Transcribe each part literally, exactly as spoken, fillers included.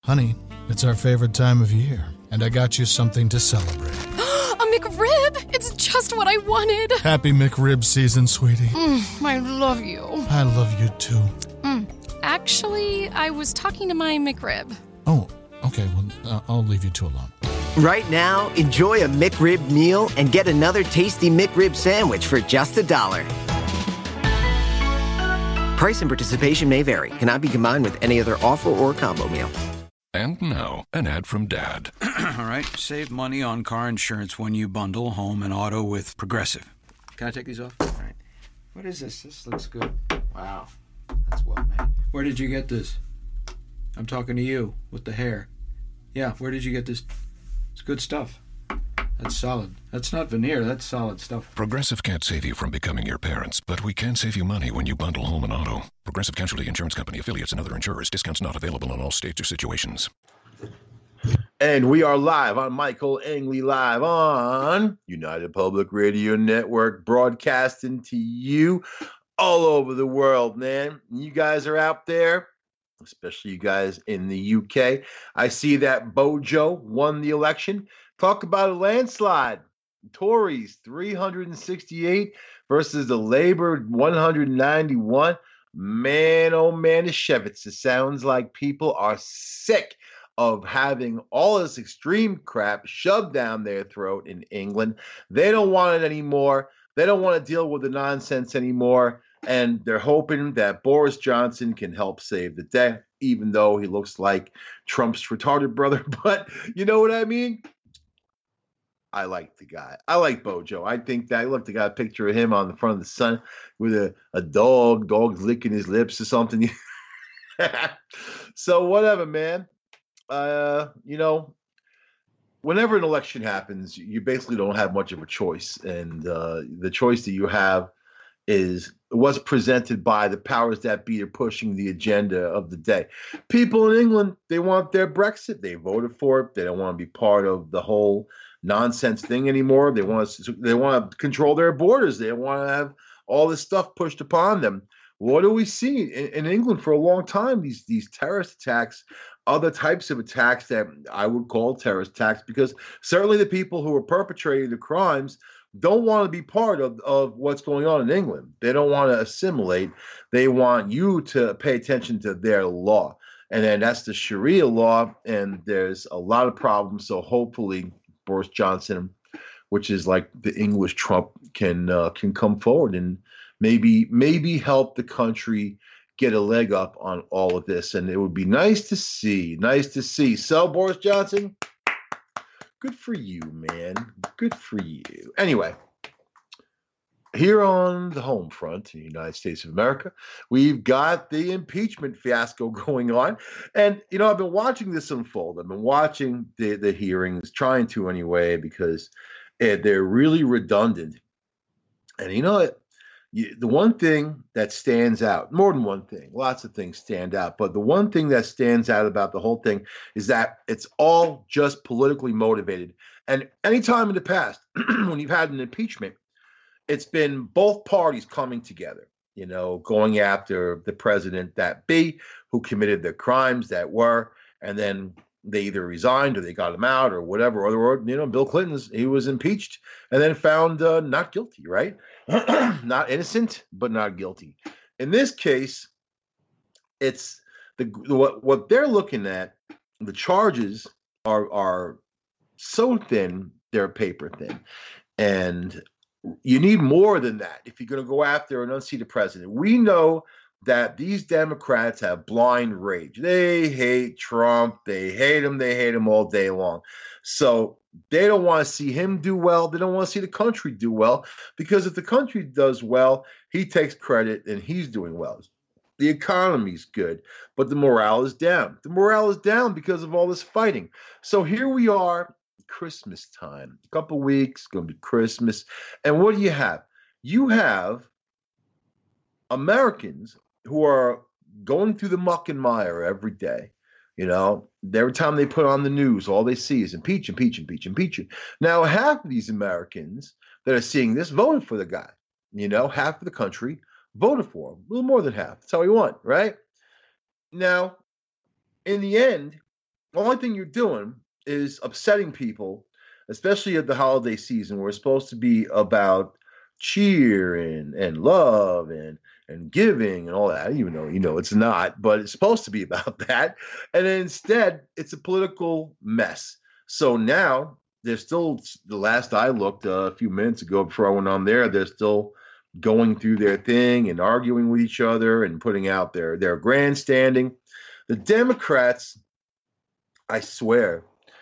Honey, it's our favorite time of year, and I got you something to celebrate. A McRib! It's just what I wanted. Happy McRib season, sweetie. Mm, I love you. I love you, too. Mm, actually, I was talking to my McRib. Oh, okay, well, uh, I'll leave you two alone. Right now, enjoy a McRib meal and get another tasty McRib sandwich for just a dollar. Price and participation may vary. Cannot be combined with any other offer or combo meal. And now, an ad from Dad. All right, save money on car insurance when you bundle home and auto with Progressive. Can I take these off? All right. What is this? This looks good. Wow, that's well made. Where did you get this? I'm talking to you with the hair. Yeah, where did you get this? It's good stuff. That's solid. That's not veneer, that's solid stuff. Progressive can't save you from becoming your parents, but we can save you money when you bundle home and auto. Progressive Casualty Insurance Company, affiliates, and other insurers. Discounts not available in all states or situations. And we are live on Michael Angley Live on United Public Radio Network, broadcasting to you all over the world, man. You guys are out there, especially you guys in the U K. I see that Bojo won the election. Talk about a landslide. Tories three hundred sixty-eight versus the Labor one hundred ninety-one. Man, oh man, the Shevitz. It sounds like people are sick of having all this extreme crap shoved down their throat in England. They don't want it anymore. They don't want to deal with the nonsense anymore. And they're hoping that Boris Johnson can help save the day, even though he looks like Trump's retarded brother. But you know what I mean? I like the guy. I like Bojo. I think that, look, they got a picture of him on the front of the Sun with a, a dog, dog's licking his lips or something. So whatever, man. Uh, you know, whenever an election happens, you basically don't have much of a choice. And uh, the choice that you have is what's presented by the powers that be are pushing the agenda of the day. People in England, they want their Brexit. They voted for it. They don't want to be part of the whole nonsense thing anymore. They want to, they want to control their borders. They want to have all this stuff pushed upon them. What do we see in, in England for a long time? These these terrorist attacks, other types of attacks that I would call terrorist attacks, because certainly the people who are perpetrating the crimes don't want to be part of, of what's going on in England. They don't want to assimilate. They want you to pay attention to their law. And then that's the Sharia law, and there's a lot of problems. So hopefully Boris Johnson, which is like the English Trump, can uh, can come forward and maybe maybe help the country get a leg up on all of this. And it would be nice to see, nice to see. So Boris Johnson, good for you, man. Good for you. Anyway, here on the home front in the United States of America, we've got the impeachment fiasco going on. And, you know, I've been watching this unfold. I've been watching the, the hearings, trying to anyway, because eh, they're really redundant. And, you know, you, the one thing that stands out, more than one thing, lots of things stand out, but the one thing that stands out about the whole thing is that it's all just politically motivated. And anytime in the past, when you've had an impeachment, it's been both parties coming together, you know, going after the president that be, who committed the crimes that were, and then they either resigned or they got him out or whatever. Or, or you know, Bill Clinton's, he was impeached and then found uh, not guilty, right? Not innocent, but not guilty. In this case, it's the what what they're looking at. The charges are are so thin, they're paper thin, and you need more than that if you're going to go after and unseat the president. We know that these Democrats have blind rage. They hate Trump. They hate him. They hate him all day long. So they don't want to see him do well. They don't want to see the country do well, because if the country does well, he takes credit and he's doing well. The economy's good, but the morale is down. The morale is down because of all this fighting. So here we are, Christmas time, a couple weeks, going to be Christmas. And what do you have? You have Americans who are going through the muck and mire every day. You know, every time they put on the news, all they see is impeach, impeach, impeach, impeach. Now, half of these Americans that are seeing this voted for the guy. You know, half of the country voted for him. A little more than half. That's how he won, right? Now, in the end, only thing you're doing is upsetting people, especially at the holiday season, where it's supposed to be about cheer and, and love and and giving and all that, even though you know it's not, but it's supposed to be about that. And then instead, it's a political mess. So now they're still, the last I looked uh, a few minutes ago before I went on there, they're still going through their thing and arguing with each other and putting out their, their grandstanding. The Democrats, I swear,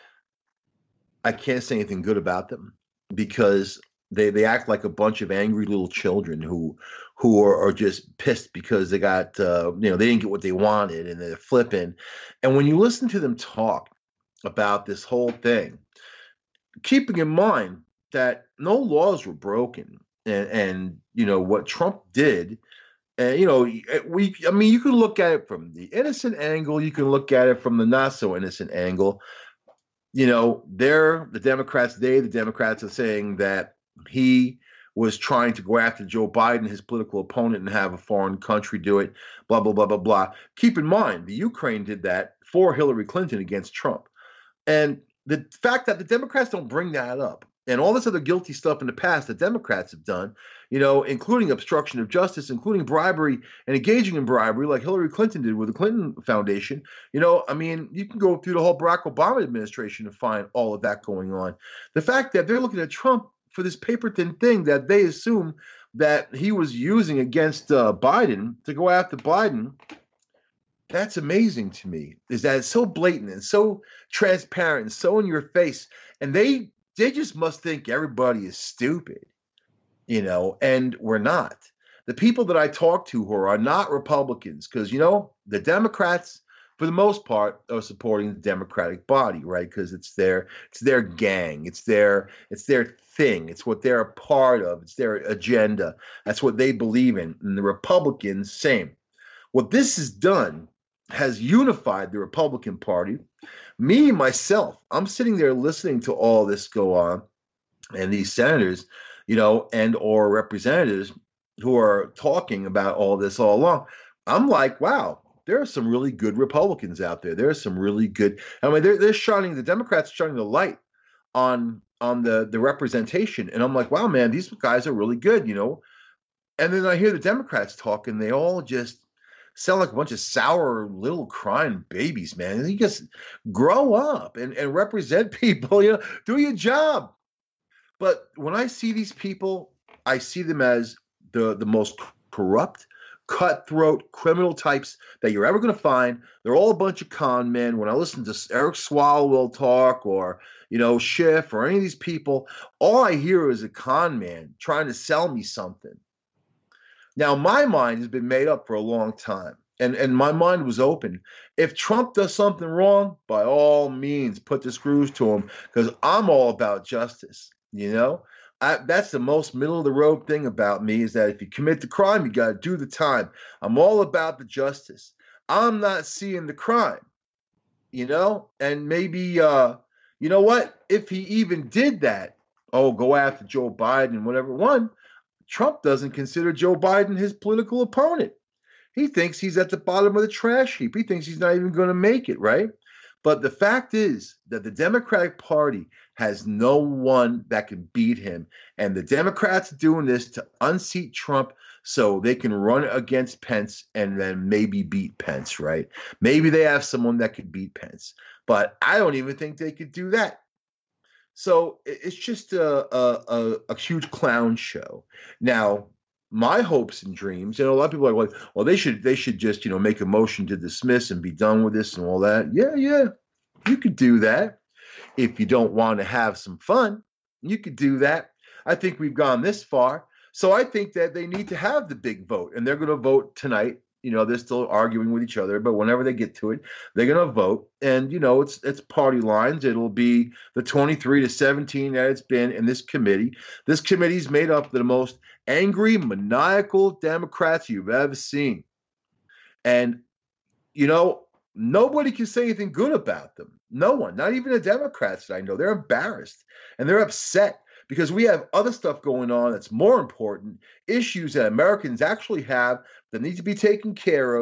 I can't say anything good about them because they, they act like a bunch of angry little children who who are, are just pissed because they got, uh, you know, they didn't get what they wanted and they're flipping. And when you listen to them talk about this whole thing, keeping in mind that no laws were broken and, and you know, what Trump did, and, you know, we, I mean, you can look at it from the innocent angle, you can look at it from the not so innocent angle. You know, they're the Democrats, they, the Democrats are saying that he was trying to go after Joe Biden, his political opponent, and have a foreign country do it, blah, blah, blah, blah, blah. Keep in mind, the Ukraine did that for Hillary Clinton against Trump. And the fact that the Democrats don't bring that up and all this other guilty stuff in the past that Democrats have done, you know, including obstruction of justice, including bribery and engaging in bribery like Hillary Clinton did with the Clinton Foundation. You know, I mean, you can go through the whole Barack Obama administration and find all of that going on. The fact that they're looking at Trump for this paper-thin thing that they assume that he was using against uh, Biden to go after Biden, that's amazing to me, is that it's so blatant and so transparent and so in your face. And they they just must think everybody is stupid, you know, and we're not. The people that I talk to who are not Republicans, because, you know, the Democrats, for the most part, are supporting the Democratic body, right? Because it's their it's their gang, it's their it's their thing, it's what they're a part of, it's their agenda. That's what they believe in. And the Republicans, same. What this has done has unified the Republican Party. Me, myself, I'm sitting there listening to all this go on, and these senators, you know, and or representatives who are talking about all this all along. I'm like, wow, there are some really good Republicans out there. There are some really good. I mean, they're they're shining. The Democrats are shining the light on on the the representation, and I'm like, wow, man, these guys are really good, you know. And then I hear the Democrats talk, and they all just sound like a bunch of sour little crying babies, man. And you just grow up and, and represent people, you know, do your job. But when I see these people, I see them as the, the most corrupt, cutthroat criminal types that you're ever going to find. They're all a bunch of con men. When I listen to Eric Swalwell talk or, you know, Schiff or any of these people, all I hear is a con man trying to sell me something. Now, my mind has been made up for a long time, and, and my mind was open. If Trump does something wrong, by all means, put the screws to him, because I'm all about justice, you know? I, that's the most middle-of-the-road thing about me, is that if you commit the crime, you got to do the time. I'm all about the justice. I'm not seeing the crime, you know? And maybe, uh, you know what? If he even did that, oh, go after Joe Biden, whatever one, Trump doesn't consider Joe Biden his political opponent. He thinks he's at the bottom of the trash heap. He thinks he's not even going to make it, right? But the fact is that the Democratic Party has no one that can beat him. And the Democrats are doing this to unseat Trump so they can run against Pence and then maybe beat Pence, right? Maybe they have someone that could beat Pence. But I don't even think they could do that. So it's just a, a, a huge clown show. Now, my hopes and dreams, you know, a lot of people are like, well, they should they should just, you know, make a motion to dismiss and be done with this and all that. Yeah, yeah, you could do that. If you don't want to have some fun, you could do that. I think we've gone this far. So I think that they need to have the big vote, and they're going to vote tonight. You know, they're still arguing with each other, but whenever they get to it, they're going to vote. And, you know, it's it's party lines. It'll be the twenty-three to seventeen that it's been in this committee. This committee is made up of the most angry, maniacal Democrats you've ever seen. And, you know, nobody can say anything good about them. No one, not even the Democrats that I know. They're embarrassed and they're upset because we have other stuff going on that's more important, issues that Americans actually have that need to be taken care of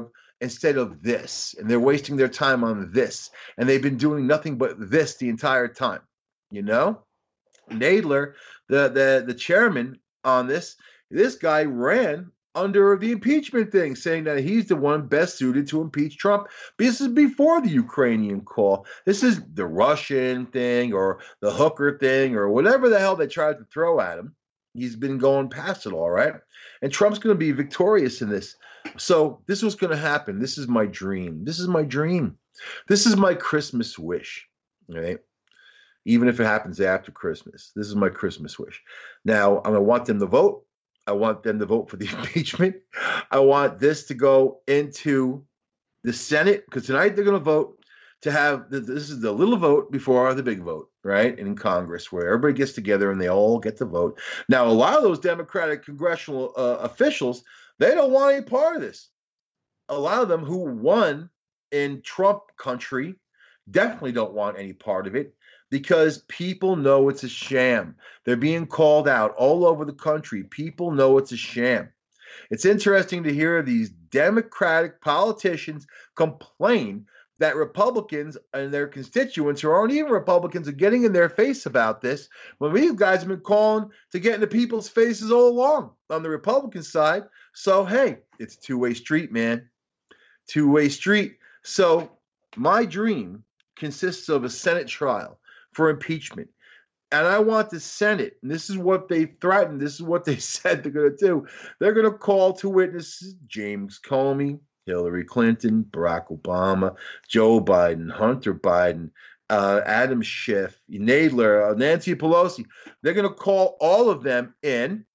instead of this, and they're wasting their time on this, and they've been doing nothing but this the entire time. You know, Nadler, the the the chairman on this, this guy ran under the impeachment thing, saying that he's the one best suited to impeach Trump. This is before the Ukrainian call. This is the Russian thing or the hooker thing or whatever the hell they tried to throw at him. He's been going past it all, right? And Trump's going to be victorious in this. So this was going to happen. This is my dream. This is my dream. This is my Christmas wish, right? Even if it happens after Christmas. This is my Christmas wish. Now, I'm going to want them to vote. I want them to vote for the impeachment. I want this to go into the Senate, because tonight they're going to vote to have, the, this is the little vote before the big vote, right? In Congress, where everybody gets together and they all get to vote. Now, a lot of those Democratic congressional uh, officials, they don't want any part of this. A lot of them who won in Trump country definitely don't want any part of it, because people know it's a sham. They're being called out all over the country. People know it's a sham. It's interesting to hear these Democratic politicians complain that Republicans and their constituents who aren't even Republicans are getting in their face about this, when these guys have been calling to get into people's faces all along on the Republican side. So, hey, it's a two-way street, man. Two-way street. So my dream consists of a Senate trial for impeachment. And I want the Senate, and this is what they threatened, this is what they said they're going to do. They're going to call to witnesses James Comey, Hillary Clinton, Barack Obama, Joe Biden, Hunter Biden, uh, Adam Schiff, Nadler, uh, Nancy Pelosi. They're going to call all of them in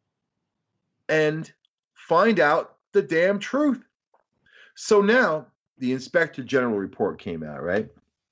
and find out the damn truth. So now the Inspector General report came out, right?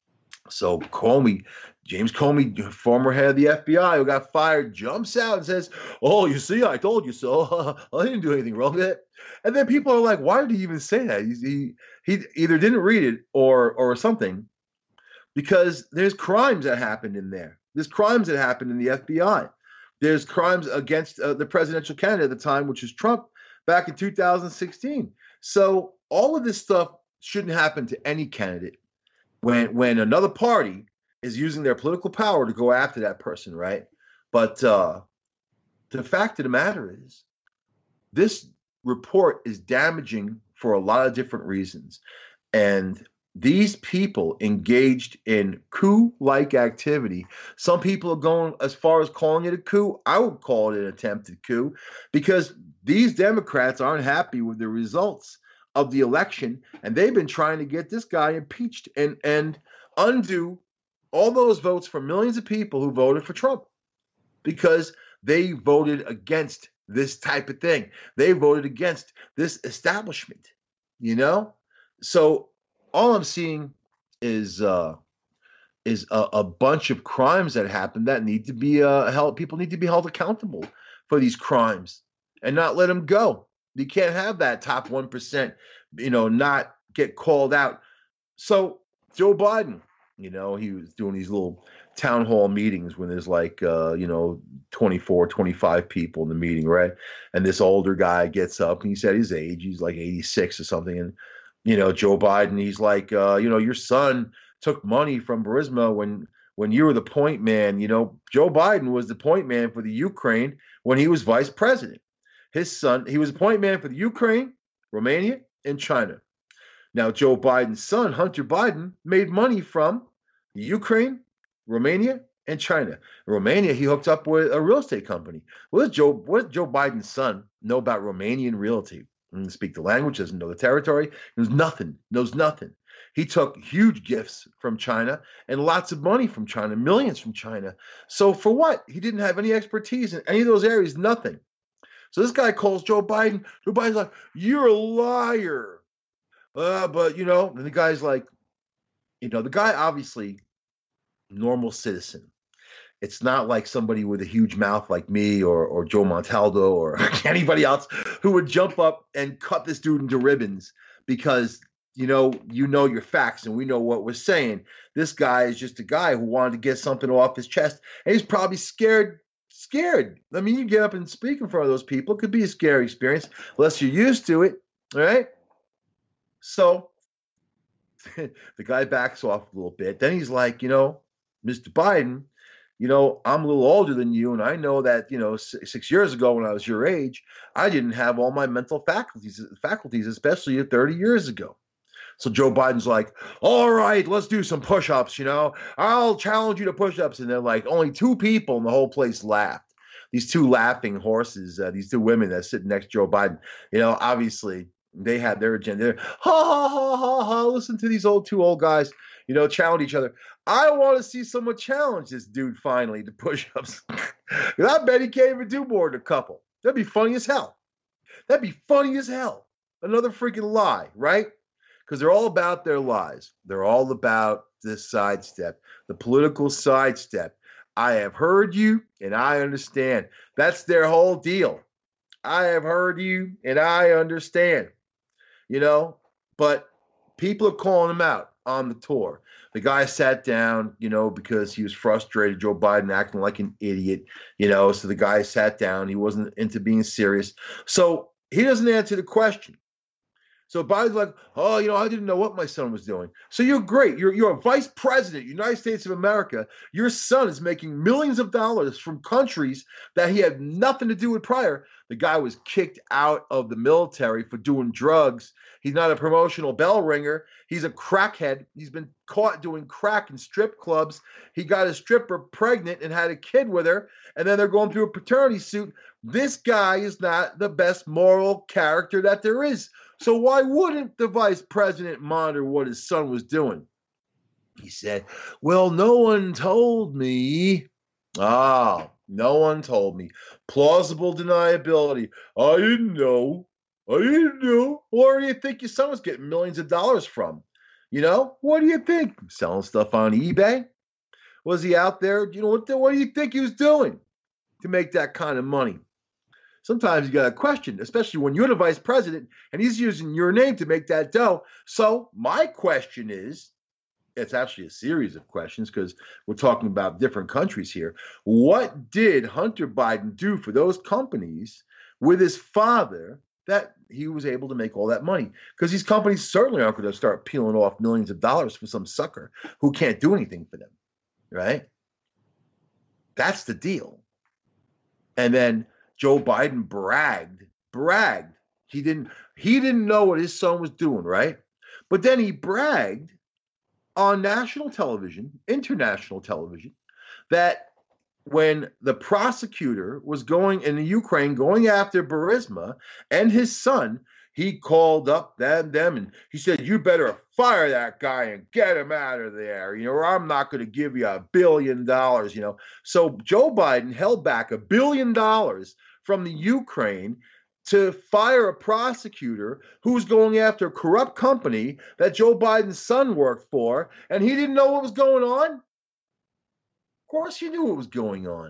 So Comey, James Comey, former head of the F B I who got fired, jumps out and says, "Oh, you see, I told you so. I didn't do anything wrong with it." And then people are like, "Why did he even say that?" He he, he either didn't read it or or something, because there's crimes that happened in there. There's crimes that happened in the F B I. There's crimes against uh, the presidential candidate at the time, which is Trump, back in two thousand sixteen. So all of this stuff shouldn't happen to any candidate. When when another party is using their political power to go after that person, right? But uh, the fact of the matter is, this report is damaging for a lot of different reasons. And these people engaged in coup-like activity. Some people are going as far as calling it a coup. I would call it an attempted coup, because these Democrats aren't happy with the results of the election, and they've been trying to get this guy impeached and and undo all those votes for millions of people who voted for Trump, because they voted against this type of thing. They voted against this establishment, you know? So all I'm seeing is uh, is a, a bunch of crimes that happened that need to be uh, held. People need to be held accountable for these crimes and not let them go. You can't have that top one percent, you know, not get called out. So Joe Biden, you know, he was doing these little town hall meetings when there's like, uh, you know, twenty-four, twenty-five people in the meeting, right? And this older guy gets up and he said his age, he's like eighty-six or something. And, you know, Joe Biden, he's like, uh, you know, your son took money from Burisma when when you were the point man. You know, Joe Biden was the point man for the Ukraine when he was vice president. His son, he was a point man for the Ukraine, Romania, and China. Now, Joe Biden's son, Hunter Biden, made money from the Ukraine, Romania, and China. In Romania, he hooked up with a real estate company. What does Joe, what does Joe Biden's son know about Romanian realty? He doesn't speak the language, doesn't know the territory, knows nothing, knows nothing. He took huge gifts from China and lots of money from China, millions from China. So for what? He didn't have any expertise in any of those areas, nothing. So this guy calls Joe Biden. Joe Biden's like, "You're a liar." Uh, but, you know, and the guy's like, you know, the guy obviously normal citizen. It's not like somebody with a huge mouth like me or or Joe Montaldo or anybody else who would jump up and cut this dude into ribbons because, you know, you know your facts and we know what we're saying. This guy is just a guy who wanted to get something off his chest, and he's probably scared. Scared. I mean, you get up and speak in front of those people. It could be a scary experience unless you're used to it. All right. So the guy backs off a little bit. Then he's like, you know, Mister Biden, you know, I'm a little older than you, and I know that, you know, six, six years ago when I was your age, I didn't have all my mental faculties, faculties, especially thirty years ago. So Joe Biden's like, all right, let's do some push-ups, you know. I'll challenge you to push-ups. And then, like, only two people in the whole place laughed. These two laughing horses, uh, these two women that sit next to Joe Biden, you know, obviously they had their agenda. They're, ha, ha, ha, ha, ha, listen to these old two old guys, you know, challenge each other. I want to see someone challenge this dude finally to push-ups. I bet he can't even do more than a couple. That'd be funny as hell. That'd be funny as hell. Another freaking lie, right? Because they're all about their lies. They're all about this sidestep, the political sidestep. I have heard you and I understand. That's their whole deal. I have heard you and I understand. You know, but people are calling him out on the tour. The guy sat down, you know, because he was frustrated. Joe Biden acting like an idiot, you know, so the guy sat down. He wasn't into being serious. So he doesn't answer the question. So Biden's like, oh, you know, I didn't know what my son was doing. So you're great. You're you're a vice president, United States of America. Your son is making millions of dollars from countries that he had nothing to do with prior. The guy was kicked out of the military for doing drugs. He's not a promotional bell ringer. He's a crackhead. He's been caught doing crack in strip clubs. He got a stripper pregnant and had a kid with her. And then they're going through a paternity suit. This guy is not the best moral character that there is. So why wouldn't the vice president monitor what his son was doing? He said, well, no one told me. Ah, no one told me. Plausible deniability. I didn't know. I didn't know. Where do you think your son was getting millions of dollars from? You know, what do you think? Selling stuff on eBay? Was he out there? You know, what, what do you think he was doing to make that kind of money? Sometimes you got to question, especially when you're the vice president and he's using your name to make that dough. So my question is, it's actually a series of questions because we're talking about different countries here. What did Hunter Biden do for those companies with his father that he was able to make all that money? Because these companies certainly aren't going to start peeling off millions of dollars for some sucker who can't do anything for them, right? That's the deal. And then Joe Biden bragged, bragged. He didn't, he didn't know what his son was doing, right? But then he bragged on national television, international television, that when the prosecutor was going in the Ukraine, going after Burisma and his son, he called up them, them and he said, you better fire that guy and get him out of there, you know, or I'm not going to give you a billion dollars, you know. So Joe Biden held back a billion dollars from the Ukraine to fire a prosecutor who was going after a corrupt company that Joe Biden's son worked for, and he didn't know what was going on? Of course he knew what was going on.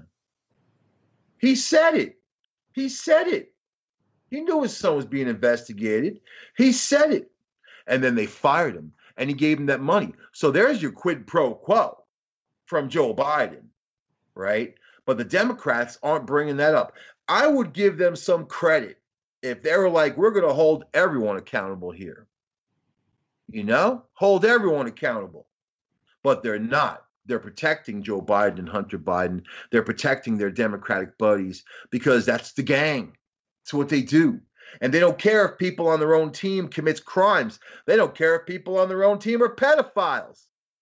He said it. He said it. He knew his son was being investigated. He said it. And then they fired him, and he gave him that money. So there's your quid pro quo from Joe Biden, right? But the Democrats aren't bringing that up. I would give them some credit if they were like, we're going to hold everyone accountable here. You know, hold everyone accountable. But they're not. They're protecting Joe Biden and Hunter Biden. They're protecting their Democratic buddies because that's the gang. It's what they do. And they don't care if people on their own team commits crimes. They don't care if people on their own team are pedophiles.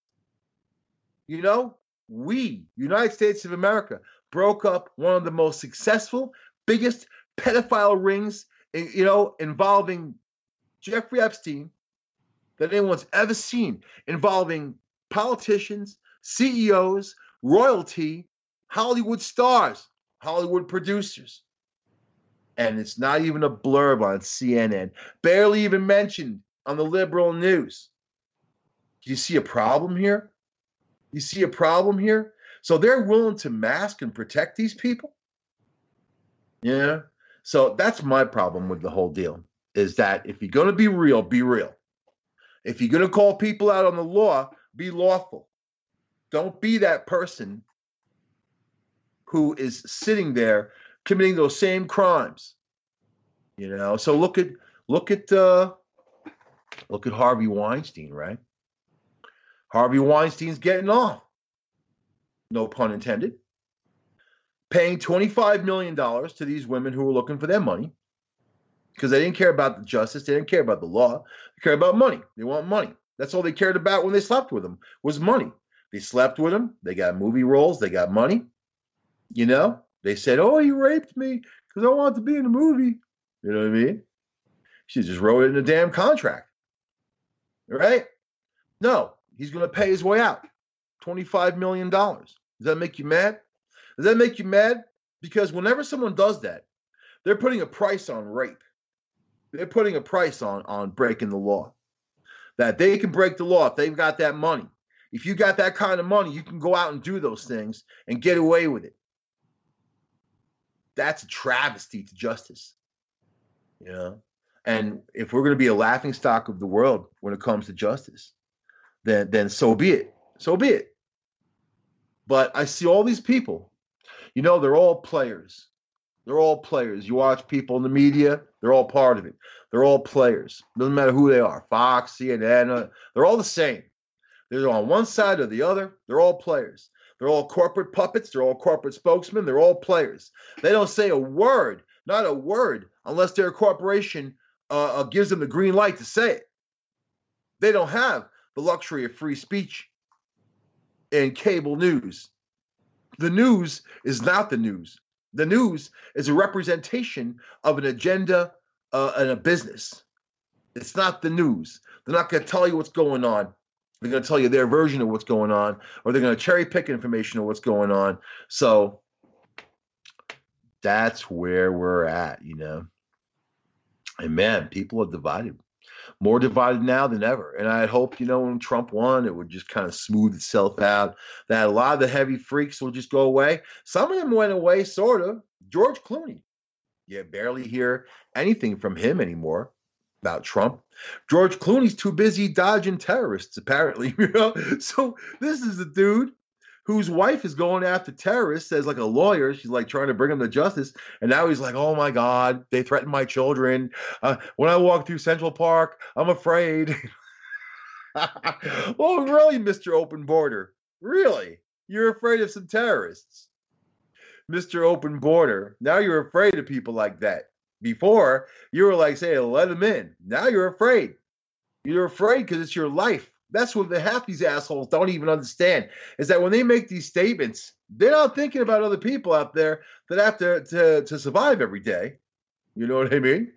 You know, we, United States of America, broke up one of the most successful, biggest pedophile rings, you know, involving Jeffrey Epstein that anyone's ever seen, involving politicians, C E Os, royalty, Hollywood stars, Hollywood producers. And it's not even a blurb on C N N, barely even mentioned on the liberal news. Do you see a problem here? You see a problem here? So they're willing to mask and protect these people? Yeah. So that's my problem with the whole deal, is that if you're going to be real, be real. If you're going to call people out on the law, be lawful. Don't be that person who is sitting there committing those same crimes. You know, so look at look at uh, Look at Harvey Weinstein, right? Harvey Weinstein's getting off. No pun intended. Paying twenty-five million dollars to these women who were looking for their money because they didn't care about the justice. They didn't care about the law. They care about money. They want money. That's all they cared about when they slept with them was money. They slept with them. They got movie roles. They got money. You know, they said, oh, he raped me because I wanted to be in the movie. You know what I mean? She just wrote it in a damn contract. Right? No, he's going to pay his way out. twenty-five million dollars. Does that make you mad? Does that make you mad? Because whenever someone does that, they're putting a price on rape. They're putting a price on, on breaking the law. That they can break the law if they've got that money. If you got that kind of money, you can go out and do those things and get away with it. That's a travesty to justice. You know? And if we're going to be a laughingstock of the world when it comes to justice, then then so be it. So be it. But I see all these people, you know, they're all players. They're all players. You watch people in the media, they're all part of it. They're all players. Doesn't matter who they are. Fox, C N N, uh, they're all the same. They're on one side or the other. They're all players. They're all corporate puppets. They're all corporate spokesmen. They're all players. They don't say a word, not a word, unless their corporation uh, uh, gives them the green light to say it. They don't have the luxury of free speech and cable news. The news is not the news. The news is a representation of an agenda uh, and a business. It's not the news. They're not going to tell you what's going on. They're going to tell you their version of what's going on, or they're going to cherry pick information of what's going on. So that's where we're at, you know. And man, people are divided. More divided now than ever. And I had hoped, you know, when Trump won, it would just kind of smooth itself out, that a lot of the heavy freaks will just go away. Some of them went away, sort of. George Clooney. You barely hear anything from him anymore about Trump. George Clooney's too busy dodging terrorists, apparently. You know? So this is the dude whose wife is going after terrorists as like a lawyer. She's like trying to bring him to justice. And now he's like, oh my God, they threatened my children. Uh, when I walk through Central Park, I'm afraid. Oh, really, Mister Open Border? Really? You're afraid of some terrorists? Mister Open Border, now you're afraid of people like that. Before, you were like, say, let them in. Now you're afraid. You're afraid because it's your life. That's what the half these assholes don't even understand, is that when they make these statements, they're not thinking about other people out there that have to, to, to survive every day. You know what I mean?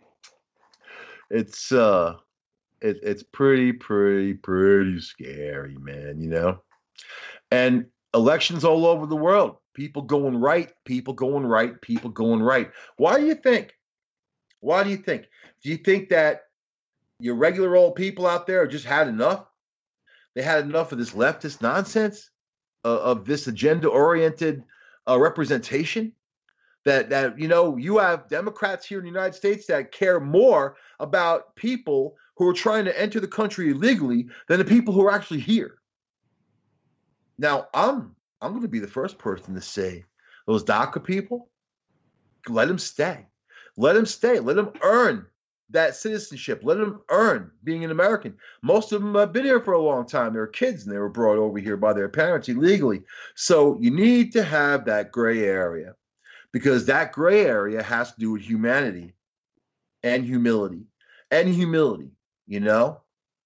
It's uh, it, it's pretty, pretty, pretty scary, man, you know? And elections all over the world, people going right, people going right, people going right. Why do you think? Why do you think? Do you think that your regular old people out there have just had enough? They had enough of this leftist nonsense, uh, of this agenda-oriented uh, representation. That that you know, you have Democrats here in the United States that care more about people who are trying to enter the country illegally than the people who are actually here. Now, I'm I'm going to be the first person to say those DACA people, let them stay, let them stay, let them earn that citizenship. Let them earn being an American. Most of them have been here for a long time. They were kids and they were brought over here by their parents illegally. So you need to have that gray area, because that gray area has to do with humanity and humility and humility. You know,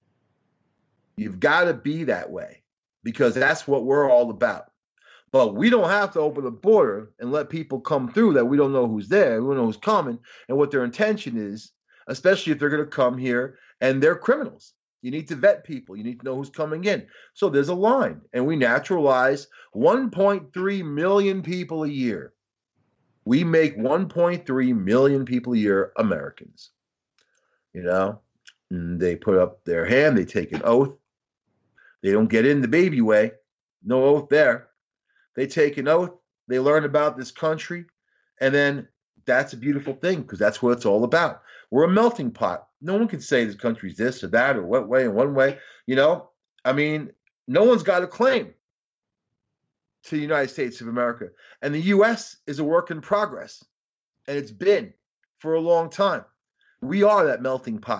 you've got to be that way, because that's what we're all about. But we don't have to open the border and let people come through that we don't know who's there, we don't know who's coming and what their intention is, especially if they're going to come here and they're criminals. You need to vet people. You need to know who's coming in. So there's a line, and we naturalize one point three million people a year. We make one point three million people a year Americans. You know, and they put up their hand, they take an oath. They don't get in the baby way. No oath there. They take an oath. They learn about this country. And then that's a beautiful thing, because that's what it's all about. We're a melting pot. No one can say this country's this or that or what way and one way. You know, I mean, no one's got a claim to the United States of America. And the U S is a work in progress. And it's been for a long time. We are that melting pot.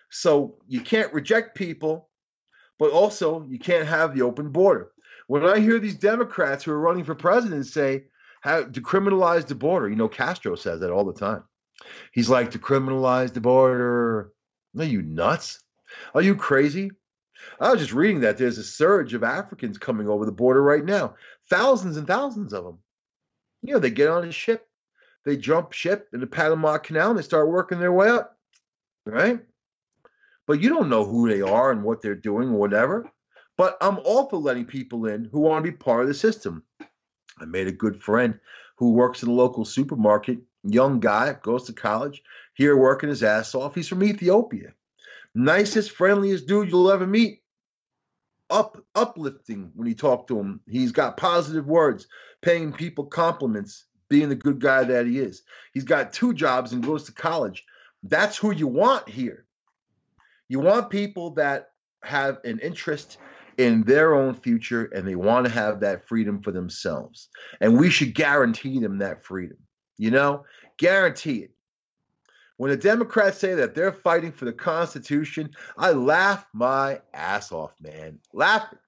So you can't reject people, but also you can't have the open border. When I hear these Democrats who are running for president say how to criminalize the border, you know, Castro says that all the time. He's like, to criminalize the border. Are you nuts? Are you crazy? I was just reading that there's a surge of Africans coming over the border right now. Thousands and thousands of them. You know, they get on a ship, they jump ship in the Panama Canal, and they start working their way up, right? But you don't know who they are and what they're doing or whatever. But I'm all for letting people in who want to be part of the system. I made a good friend who works in a local supermarket, young guy, goes to college, here working his ass off. He's from Ethiopia. Nicest, friendliest dude you'll ever meet. Up, uplifting when you talk to him. He's got positive words, paying people compliments, being the good guy that he is. He's got two jobs and goes to college. That's who you want here. You want people that have an interest in their own future and they want to have that freedom for themselves. And we should guarantee them that freedom. You know, guarantee it. When the Democrats say that they're fighting for the Constitution, I laugh my ass off, man. Laughing.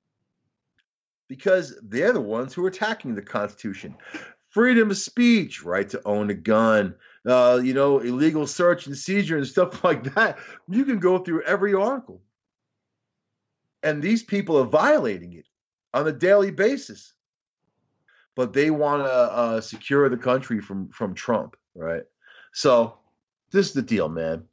Because they're the ones who are attacking the Constitution. Freedom of speech, right to own a gun, uh, you know, illegal search and seizure and stuff like that. You can go through every article. And these people are violating it on a daily basis. But they want to uh, secure the country from, from Trump, right? So this is the deal, man.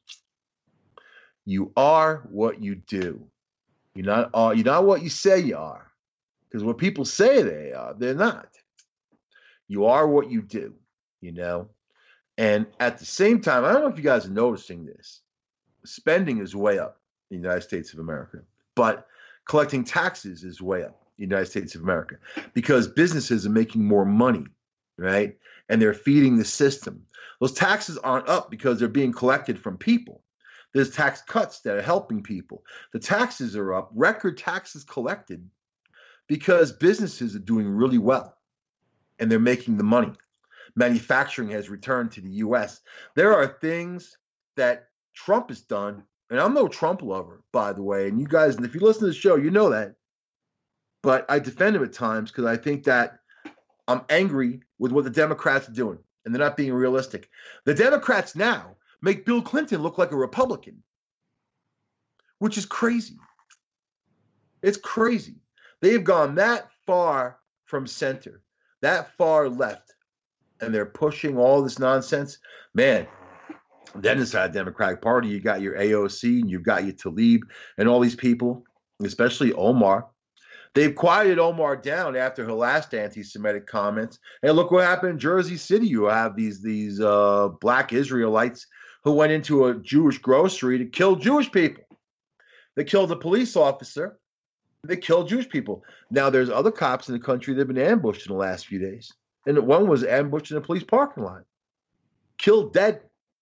You are what you do. You're not, uh, you're not what you say you are. Because what people say they are, they're not. You are what you do, you know? And at the same time, I don't know if you guys are noticing this. Spending is way up in the United States of America. But collecting taxes is way up in the United States of America. Because businesses are making more money, right? And they're feeding the system. Those taxes aren't up because they're being collected from people. There's tax cuts that are helping people. The taxes are up, record taxes collected, because businesses are doing really well and they're making the money. Manufacturing has returned to the U S. There are things that Trump has done, and I'm no Trump lover, by the way, and you guys, and if you listen to the show, you know that. But I defend him at times because I think that I'm angry with what the Democrats are doing, and they're not being realistic. The Democrats now make Bill Clinton look like a Republican, which is crazy. It's crazy. They've gone that far from center, that far left, and they're pushing all this nonsense. Man, then inside the Democratic Party, you got your A O C, and you've got your Tlaib, and all these people, especially Omar. They've quieted Omar down after her last anti-Semitic comments. And look what happened in Jersey City. You have these, these uh, black Israelites who went into a Jewish grocery to kill Jewish people. They killed a police officer. They killed Jewish people. Now, there's other cops in the country that have been ambushed in the last few days. And one was ambushed in a police parking lot. Killed dead.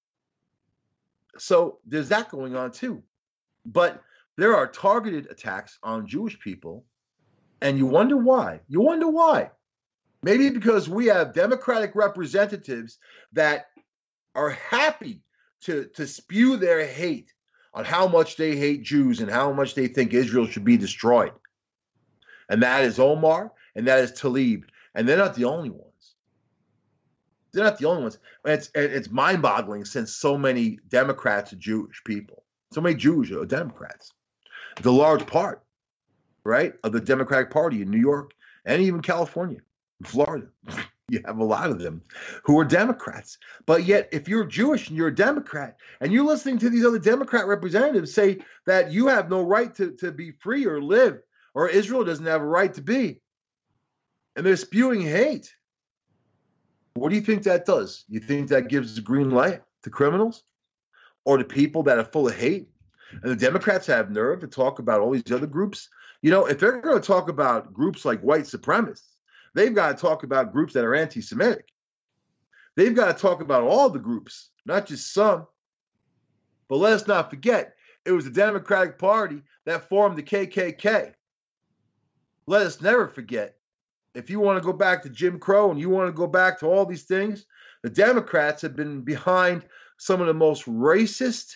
So there's that going on too. But there are targeted attacks on Jewish people. And you wonder why. You wonder why. Maybe because we have Democratic representatives that are happy to, to spew their hate on how much they hate Jews and how much they think Israel should be destroyed. And that is Omar and that is Tlaib. And they're not the only ones. They're not the only ones. It's, it's mind-boggling since so many Democrats are Jewish people. So many Jews are Democrats. The large part, right, of the Democratic Party in New York and even California, Florida. You have a lot of them who are Democrats. But yet, if you're Jewish and you're a Democrat, and you're listening to these other Democrat representatives say that you have no right to, to be free or live, or Israel doesn't have a right to be, and they're spewing hate, what do you think that does? You think that gives the green light to criminals or to people that are full of hate? And the Democrats have nerve to talk about all these other groups. You know, if they're going to talk about groups like white supremacists, they've got to talk about groups that are anti-Semitic. They've got to talk about all the groups, not just some. But let us not forget, it was the Democratic Party that formed the K K K. Let us never forget. If you want to go back to Jim Crow and you want to go back to all these things, the Democrats have been behind some of the most racist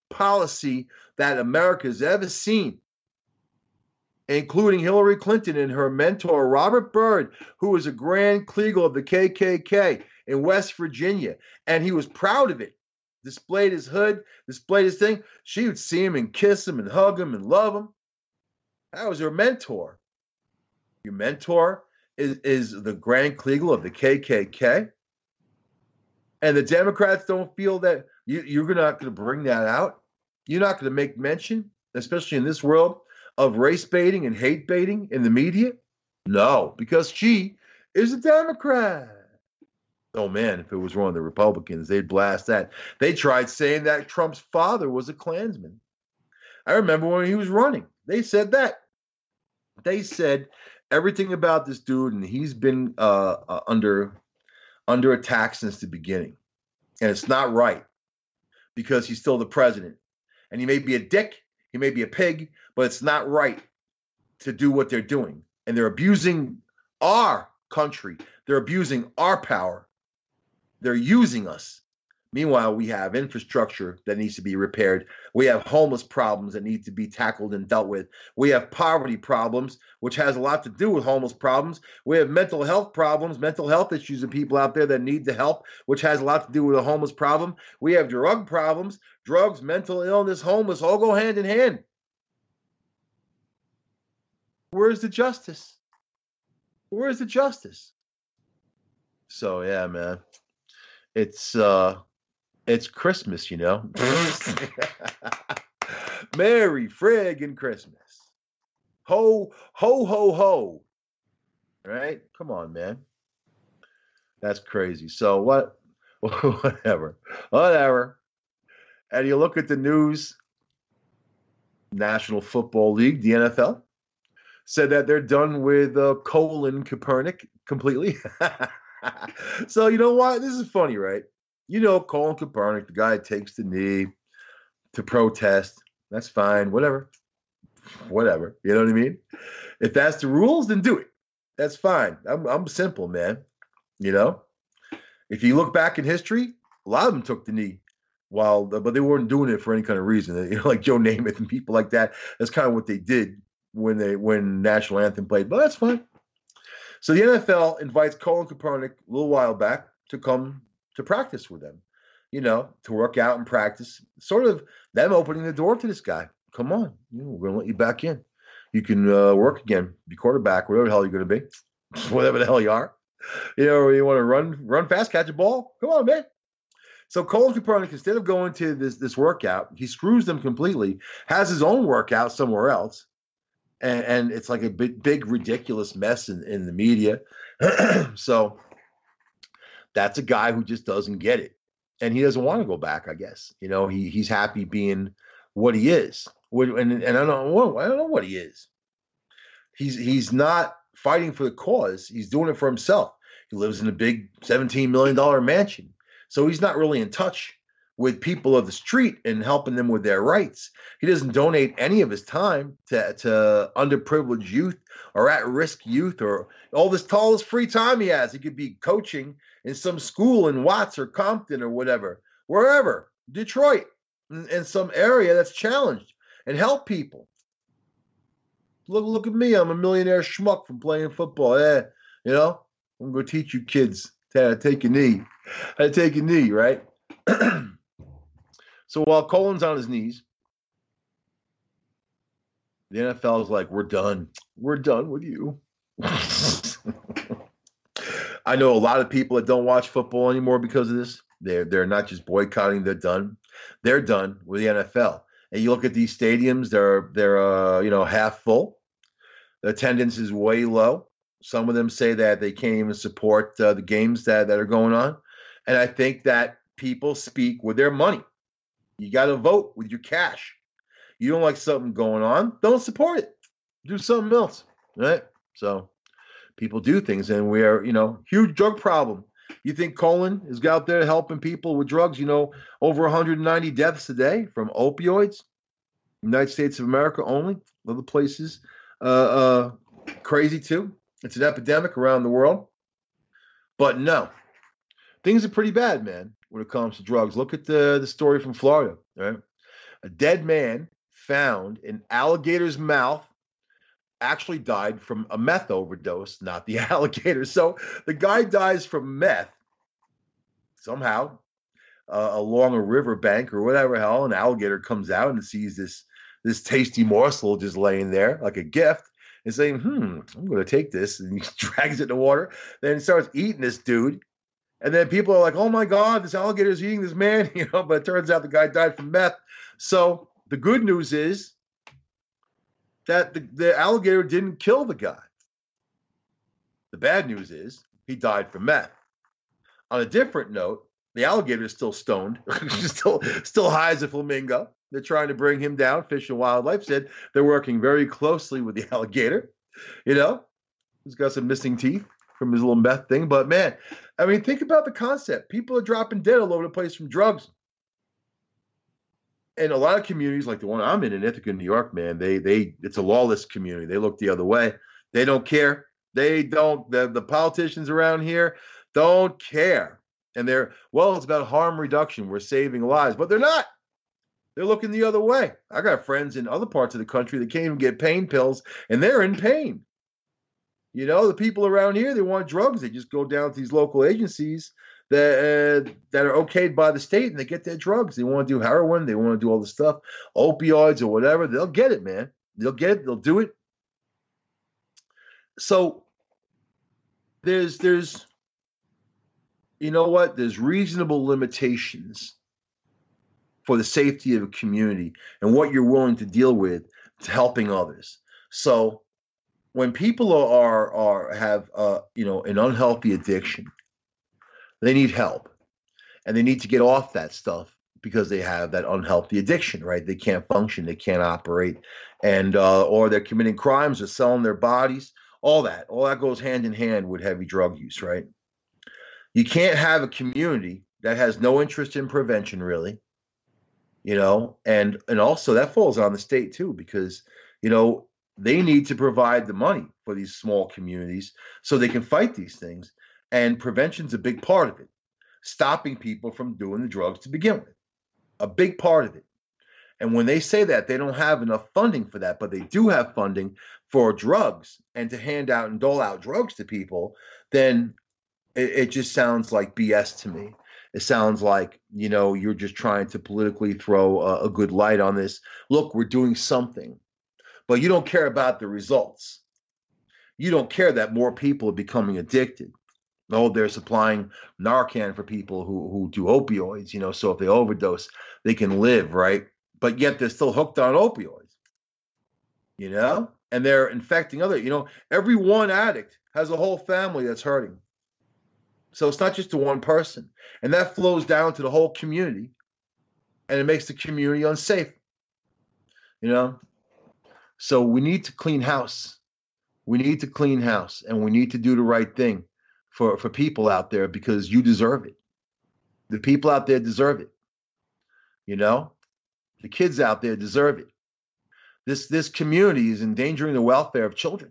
policy that America's ever seen, including Hillary Clinton and her mentor, Robert Byrd, who was a Grand Kleagle of the K K K in West Virginia. And he was proud of it. Displayed his hood, displayed his thing. She would see him and kiss him and hug him and love him. That was her mentor. Your mentor is, is the Grand Kleagle of the K K K. And the Democrats don't feel that you, you're not going to bring that out. You're not going to make mention, especially in this world, of race baiting and hate baiting in the media? No, because she is a Democrat. Oh, man, if it was one of the Republicans, they'd blast that. They tried saying that Trump's father was a Klansman. I remember when he was running. They said that. They said everything about this dude, and he's been uh, uh, under, under attack since the beginning. And it's not right because he's still the president. And he may be a dick, he may be a pig, but it's not right to do what they're doing. And they're abusing our country. They're abusing our power. They're using us. Meanwhile, we have infrastructure that needs to be repaired. We have homeless problems that need to be tackled and dealt with. We have poverty problems, which has a lot to do with homeless problems. We have mental health problems, mental health issues of people out there that need the help, which has a lot to do with a homeless problem. We have drug problems, drugs, mental illness, homeless, all go hand in hand. Where's the justice? Where's the justice? So, yeah, man. It's uh, it's Christmas, you know. Merry friggin' Christmas. Ho, ho, ho, ho. Right? Come on, man. That's crazy. So what? Whatever. Whatever. And you look at the news, National Football League, the N F L, said that they're done with uh, Colin Kaepernick completely. So you know what? This is funny, right? You know, Colin Kaepernick, the guy that takes the knee to protest. That's fine. Whatever. Whatever. You know what I mean? If that's the rules, then do it. That's fine. I'm, I'm simple, man. You know? If you look back in history, a lot of them took the knee, while but they weren't doing it for any kind of reason. You know, like Joe Namath and people like that. That's kind of what they did when they when national anthem played. But that's fine. So the N F L invites Colin Kaepernick a little while back to come to practice with them, you know, to work out and practice. Sort of them opening the door to this guy. Come on, you know, we're going to let you back in. You can uh, work again, be quarterback, whatever the hell you're going to be, whatever the hell you are. You know, you want to run run fast, catch a ball? Come on, man. So Colin Kaepernick, instead of going to this, this workout, he screws them completely, has his own workout somewhere else. And, and it's like a big, big, ridiculous mess in, in the media. So that's a guy who just doesn't get it. And he doesn't want to go back, I guess. You know, he he's happy being what he is. And, and I don't know, I don't know what he is. He's he's not fighting for the cause. He's doing it for himself. He lives in a big seventeen million dollars mansion. So he's not really in touch with people of the street and helping them with their rights. He doesn't donate any of his time to, to underprivileged youth or at-risk youth or all this all this free time he has. He could be coaching in some school in Watts or Compton or whatever, wherever, Detroit, in, in some area that's challenged, and help people. Look, look at me. I'm a millionaire schmuck from playing football. Yeah, you know, I'm going to teach you kids how to take a knee. How to take a knee, right? So while Colin's on his knees, the N F L is like, we're done. We're done with you. I know a lot of people that don't watch football anymore because of this. They're, they're not just boycotting, they're done. They're done with the N F L. And you look at these stadiums, they're, they're uh, you know, half full. The attendance is way low. Some of them say that they can't even support uh, the games that, that are going on. And I think that people speak with their money. You got to vote with your cash. You don't like something going on, don't support it. Do something else, right? So people do things, and we are, you know, huge drug problem. You think Colin is out there helping people with drugs? You know, over one hundred ninety deaths a day from opioids. United States of America only. Other places, uh, uh, crazy too. It's an epidemic around the world. But no, things are pretty bad, man, when it comes to drugs. Look at the, the story from Florida, right? A dead man found in alligator's mouth actually died from a meth overdose, not the alligator. So the guy dies from meth somehow uh, along a riverbank or whatever hell. An alligator comes out and sees this this tasty morsel just laying there like a gift and saying, hmm, I'm going to take this. And he drags it in the water. Then he starts eating this dude. And then people are like, oh my God, this alligator is eating this man, you know, but it turns out the guy died from meth. So the good news is that the, the alligator didn't kill the guy. The bad news is he died from meth. On a different note, the alligator is still stoned, still, still high as a flamingo. They're trying to bring him down. Fish and Wildlife said they're working very closely with the alligator. You know, he's got some missing teeth from his little meth thing. But man, I mean, think about the concept. People are dropping dead all over the place from drugs. And a lot of communities like the one I'm in in Ithaca, New York, man, they they it's a lawless community. They look the other way. They don't care. They don't. The, the politicians around here don't care. And they're, well, it's about harm reduction. We're saving lives. But they're not. They're looking the other way. I got friends in other parts of the country that can't even get pain pills, and they're in pain. You know, the people around here, they want drugs. They just go down to these local agencies that uh, that are okayed by the state, and they get their drugs. They want to do heroin. They want to do all the stuff, opioids or whatever. They'll get it, man. They'll get it. They'll do it. So there's there's, you know what? There's reasonable limitations for the safety of a community and what you're willing to deal with to helping others. So when people are are have uh, you know, an unhealthy addiction, they need help, and they need to get off that stuff because they have that unhealthy addiction, right? They can't function, they can't operate, and uh, or they're committing crimes or selling their bodies. All that, all that goes hand in hand with heavy drug use, right? You can't have a community that has no interest in prevention, really. You know, and and also that falls on the state too, because, you know, they need to provide the money for these small communities so they can fight these things. And prevention's a big part of it. Stopping people from doing the drugs to begin with. A big part of it. And when they say that, they don't have enough funding for that, but they do have funding for drugs and to hand out and dole out drugs to people, then it, it just sounds like B S to me. It sounds like, you know, you're just trying to politically throw a, a good light on this. Look, we're doing something, but you don't care about the results. You don't care that more people are becoming addicted. Oh, they're supplying Narcan for people who, who do opioids, you know, so if they overdose, they can live, right? But yet they're still hooked on opioids, you know, and they're infecting other, you know, every one addict has a whole family that's hurting. So it's not just to one person, and that flows down to the whole community, and it makes the community unsafe, you know? So we need to clean house. We need to clean house, and we need to do the right thing for, for people out there, because you deserve it. The people out there deserve it. You know, the kids out there deserve it. This, this community is endangering the welfare of children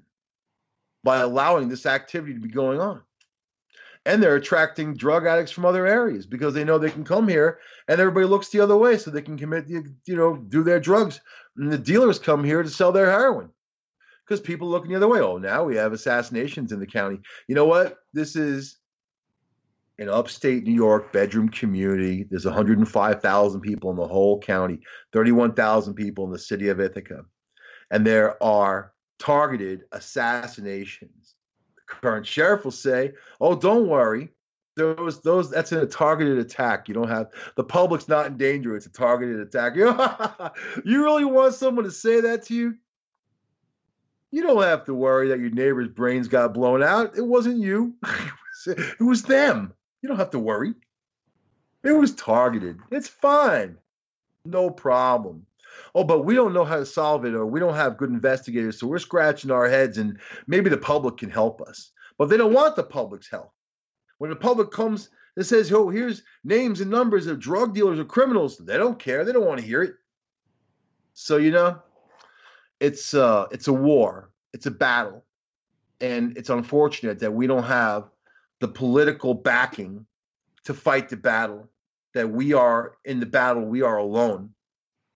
by allowing this activity to be going on. And they're attracting drug addicts from other areas because they know they can come here and everybody looks the other way so they can commit, you know, do their drugs. And the dealers come here to sell their heroin because people are looking the other way. Oh, now we have assassinations in the county. You know what? This is an upstate New York bedroom community. There's one hundred five thousand people in the whole county, thirty-one thousand people in the city of Ithaca. And there are targeted assassinations. Current sheriff will say, oh, don't worry. Those, those, that's a targeted attack. You don't have, the public's not in danger. It's a targeted attack. You really want someone to say that to you? You don't have to worry that your neighbor's brains got blown out. It wasn't you. It was them. You don't have to worry. It was targeted. It's fine. No problem. Oh, but we don't know how to solve it, or we don't have good investigators, so we're scratching our heads, and maybe the public can help us. But they don't want the public's help. When the public comes and says, oh, here's names and numbers of drug dealers or criminals, they don't care. They don't want to hear it. So, you know, it's uh, it's a war. It's a battle. And it's unfortunate that we don't have the political backing to fight the battle, that we are in the battle, we are alone.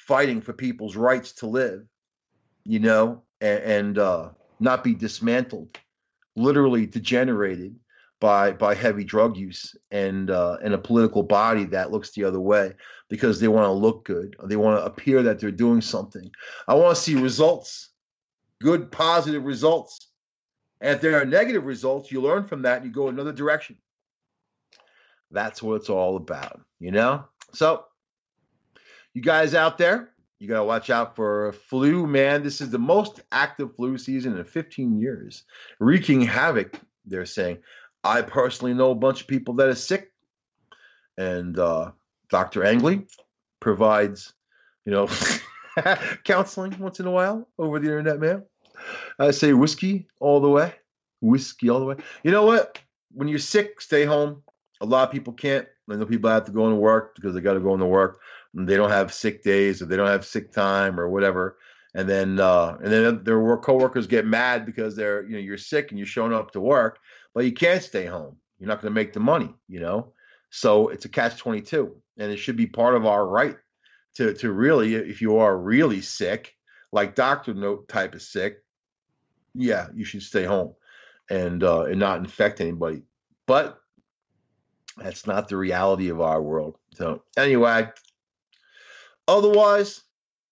fighting for people's rights to live, you know, and, and uh, not be dismantled, literally degenerated by by heavy drug use and uh, and a political body that looks the other way because they want to look good. They want to appear that they're doing something. I want to see results, good, positive results. And if there are negative results, you learn from that and you go another direction. That's what it's all about, you know? So, you guys out there, you got to watch out for flu, man. This is the most active flu season in fifteen years, wreaking havoc, they're saying. I personally know a bunch of people that are sick, and uh, Doctor Angley provides, you know, counseling once in a while over the internet, man. I say whiskey all the way, whiskey all the way. You know what? When you're sick, stay home. A lot of people can't. I know people have to go into work because they got to go into work. And they don't have sick days or they don't have sick time or whatever. And then uh, and then their work coworkers get mad because they're, you know, you're sick and you're showing up to work, but you can't stay home. You're not going to make the money, you know. So it's a catch twenty-two, and it should be part of our right to to really, if you are really sick, like doctor note type of sick, yeah, you should stay home and uh, and not infect anybody. But that's not the reality of our world. So anyway, otherwise,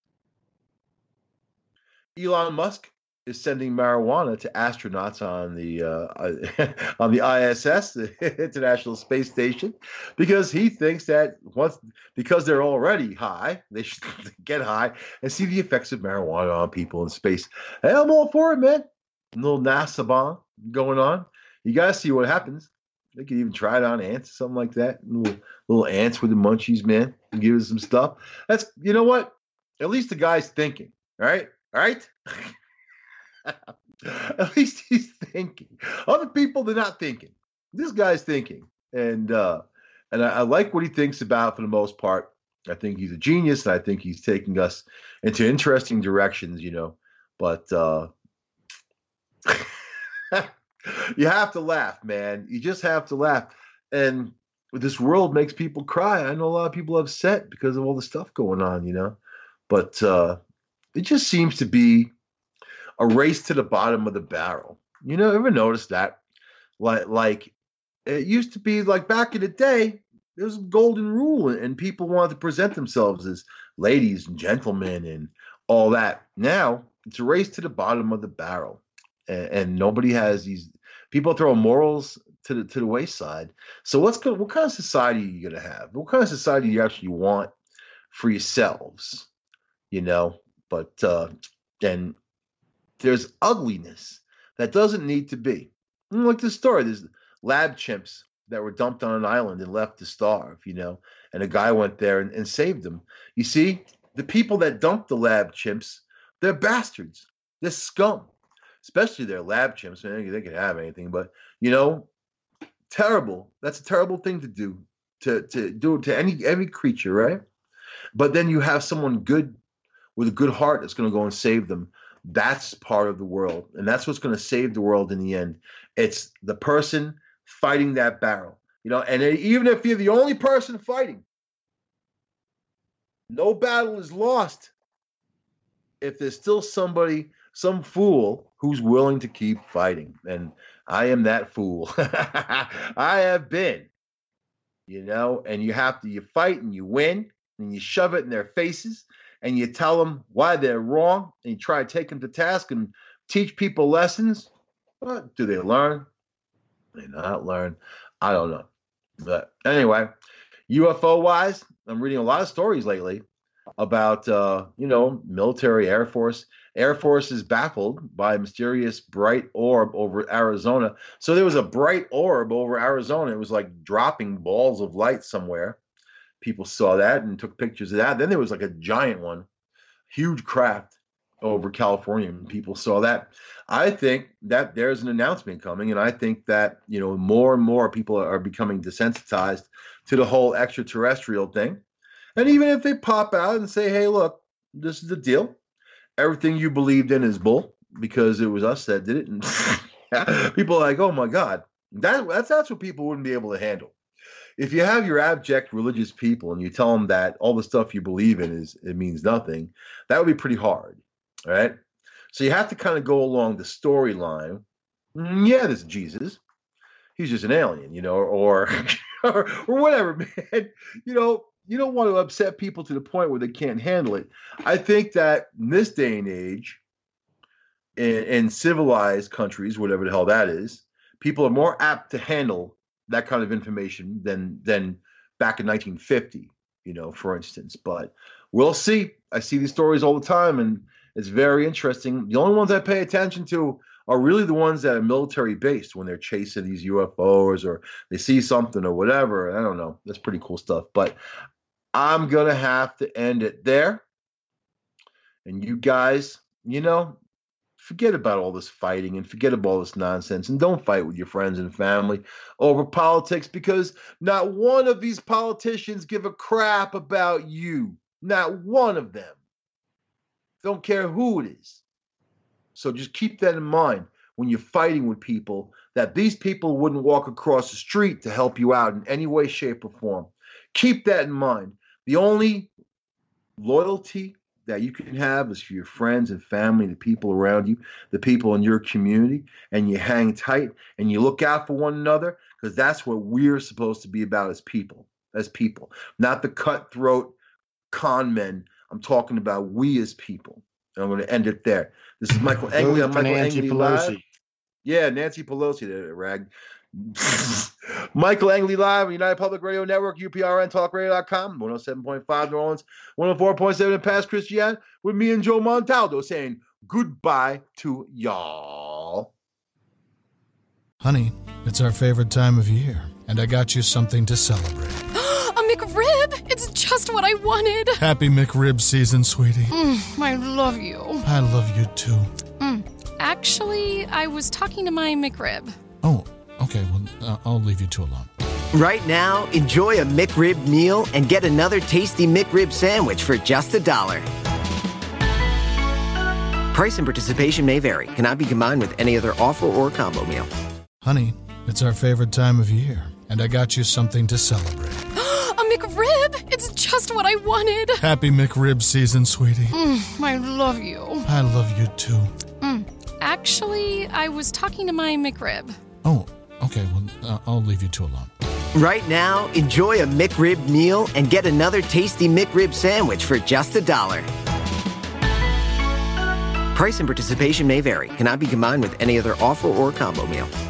Elon Musk is sending marijuana to astronauts on the uh, on the I S S, the International Space Station, because he thinks that once because they're already high, they should get high and see the effects of marijuana on people in space. Hey, I'm all for it, man. A little NASA bomb going on. You gotta see what happens. They could even try it on ants or something like that. Little little ants with the munchies, man. Give us some stuff. That's, you know what? At least the guy's thinking, right? All right? At least he's thinking. Other people, they're not thinking. This guy's thinking. And uh, and I, I like what he thinks about for the most part. I think he's a genius, and I think he's taking us into interesting directions, you know. But uh, you have to laugh, man. You just have to laugh. And this world makes people cry. I know a lot of people upset because of all the stuff going on, you know. But uh, it just seems to be a race to the bottom of the barrel. You know, ever notice that? Like, like it used to be like back in the day, there was a golden rule, and people wanted to present themselves as ladies and gentlemen and all that. Now it's a race to the bottom of the barrel, and, and nobody has these. People throw morals to the to the wayside. So what's good? What kind of society are you gonna have? What kind of society do you actually want for yourselves? You know, but uh, and there's ugliness that doesn't need to be. Like this story, there's lab chimps that were dumped on an island and left to starve, you know, and a guy went there and, and saved them. You see, the people that dumped the lab chimps, they're bastards. They're scum, especially their lab chimps. Man, they can have anything, but, you know, terrible. That's a terrible thing to do, to, to do it to any, every creature, right? But then you have someone good with a good heart that's going to go and save them. That's part of the world, and that's what's going to save the world in the end. It's the person fighting that barrel, you know, and even if you're the only person fighting, no battle is lost if there's still somebody, some fool who's willing to keep fighting. And I am that fool. I have been, you know, and you have to, you fight and you win and you shove it in their faces. And you tell them why they're wrong, and you try to take them to task and teach people lessons. But do they learn? Do they not learn? I don't know. But anyway, U F O-wise, I'm reading a lot of stories lately about, uh, you know, military, Air Force. Air Force is baffled by a mysterious bright orb over Arizona. So there was a bright orb over Arizona. It was like dropping balls of light somewhere. People saw that and took pictures of that. Then there was like a giant one, huge craft over California, and people saw that. I think that there's an announcement coming, and I think that, you know, more and more people are becoming desensitized to the whole extraterrestrial thing. And even if they pop out and say, hey, look, this is the deal. Everything you believed in is bull because it was us that did it. And people are like, oh, my God. That, that's, that's what people wouldn't be able to handle. if you have your abject religious people and you tell them that all the stuff you believe in is it means nothing, that would be pretty hard, all right? So you have to kind of go along the storyline. Yeah, this is Jesus. He's just an alien, you know, or or, or whatever, man. You know, you don't want to upset people to the point where they can't handle it. I think that in this day and age, in, in civilized countries, whatever the hell that is, people are more apt to handle that kind of information than than back in nineteen fifty, you know, for instance. But we'll see. I see these stories all the time, and it's very interesting. The only ones I pay attention to are really the ones that are military based when they're chasing these U F Os or they see something or whatever. I don't know. That's pretty cool stuff. But I'm going to have to end it there. And you guys, you know, forget about all this fighting and forget about all this nonsense, and don't fight with your friends and family over politics, because not one of these politicians give a crap about you. Not one of them. Don't care who it is. So just keep that in mind when you're fighting with people, that these people wouldn't walk across the street to help you out in any way, shape, or form. Keep that in mind. The only loyalty that you can have is for your friends and family, the people around you, the people in your community, and you hang tight and you look out for one another, because that's what we're supposed to be about as people, as people, not the cutthroat con men. I'm talking about we as people. And I'm going to end it there. This is Michael Angley. I'm Michael Nancy Angley Pelosi. Live. Yeah, Nancy Pelosi, there, rag. Michael Angley Live on United Public Radio Network, U P R N Talk Radio dot com, one oh seven point five New Orleans, one oh four point seven in Pass Christian, with me and Joe Montaldo saying goodbye to y'all. Honey, it's our favorite time of year, and I got you something to celebrate. A McRib! It's just what I wanted. Happy McRib season, sweetie. Mm, I love you. I love you too. Mm. Actually, I was talking to my McRib. Oh, okay, well, uh, I'll leave you two alone. Right now, enjoy a McRib meal and get another tasty McRib sandwich for just a dollar. Price and participation may vary. Cannot be combined with any other offer or combo meal. Honey, it's our favorite time of year, and I got you something to celebrate. A McRib! It's just what I wanted. Happy McRib season, sweetie. Mm, I love you. I love you too. Mm. Actually, I was talking to my McRib. Oh, okay, well, uh, I'll leave you two alone. Right now, enjoy a McRib meal and get another tasty McRib sandwich for just a dollar. Price and participation may vary. Cannot be combined with any other offer or combo meal.